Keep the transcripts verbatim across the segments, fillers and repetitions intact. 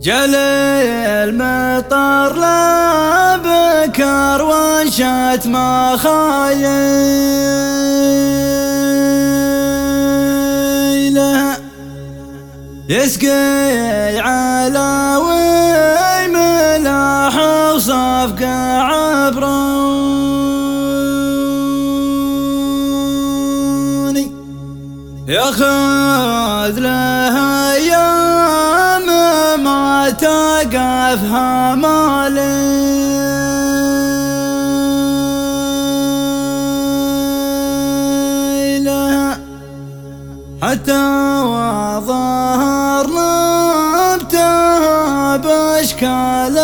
جلي المطر لا بكر وانشت مخايله يسقي على ويملاح وصفق عبراني ياخذ له ايام ما تقفها ماليله حتى وظهر نبته باشكال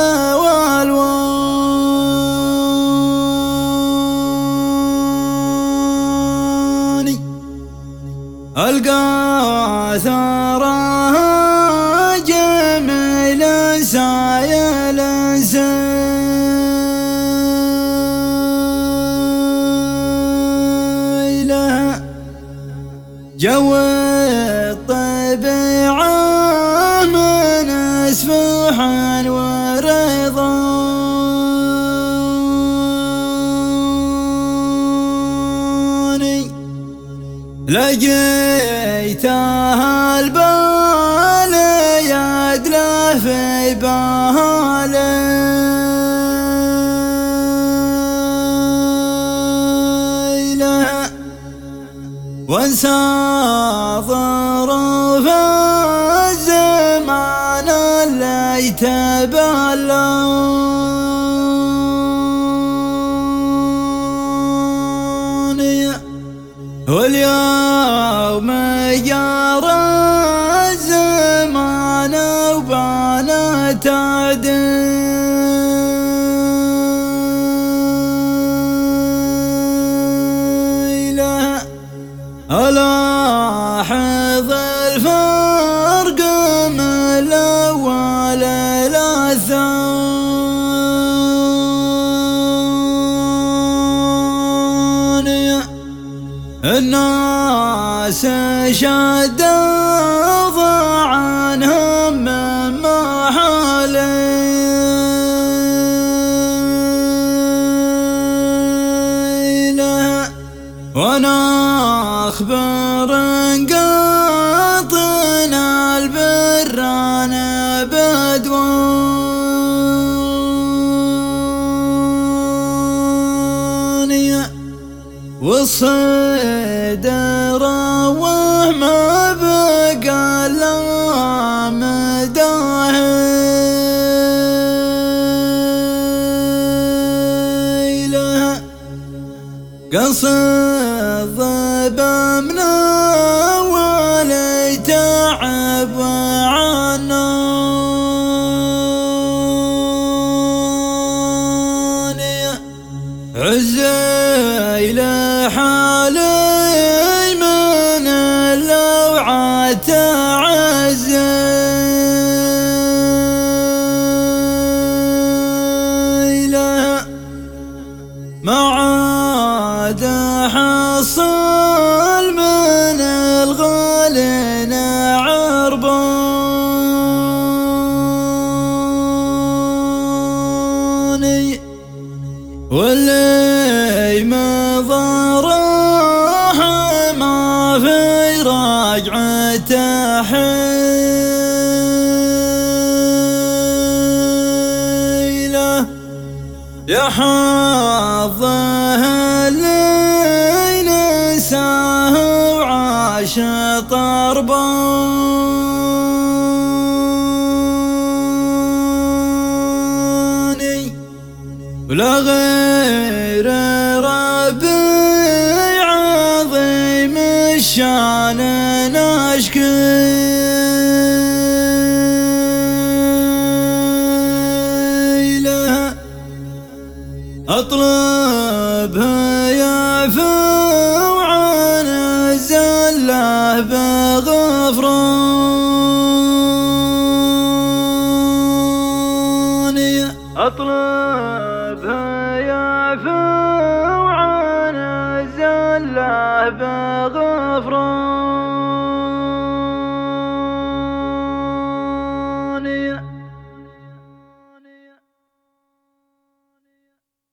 والوان القى ثره جميل سايل سيله جو الطبيعة من اسفح ورضاني لقيتها البال يدله في باليله وانسى ظروف الزمان اللي تبلوني واليوم جرى الزمان وبانت عديله ألاحظ الفرق من الأول إلى الثاني الناس شد عنهم من محاليله وانا اخبر قاطنا البران بدواني والصيد روح ما بقى الا مداهيله قصد من أول تعب عناني عزي لحالي من اللوعة تعزيله ما عاد حصل من الغالين عرباني واللي مضره ما في رجعته حيله يا حظه اللي نساه وعاش طرباني ولا غير ربي عظيم الشان نشكيله اطلبها يعفو عن الزله بغفراني اطلبها يعفو عن الزله بغفراني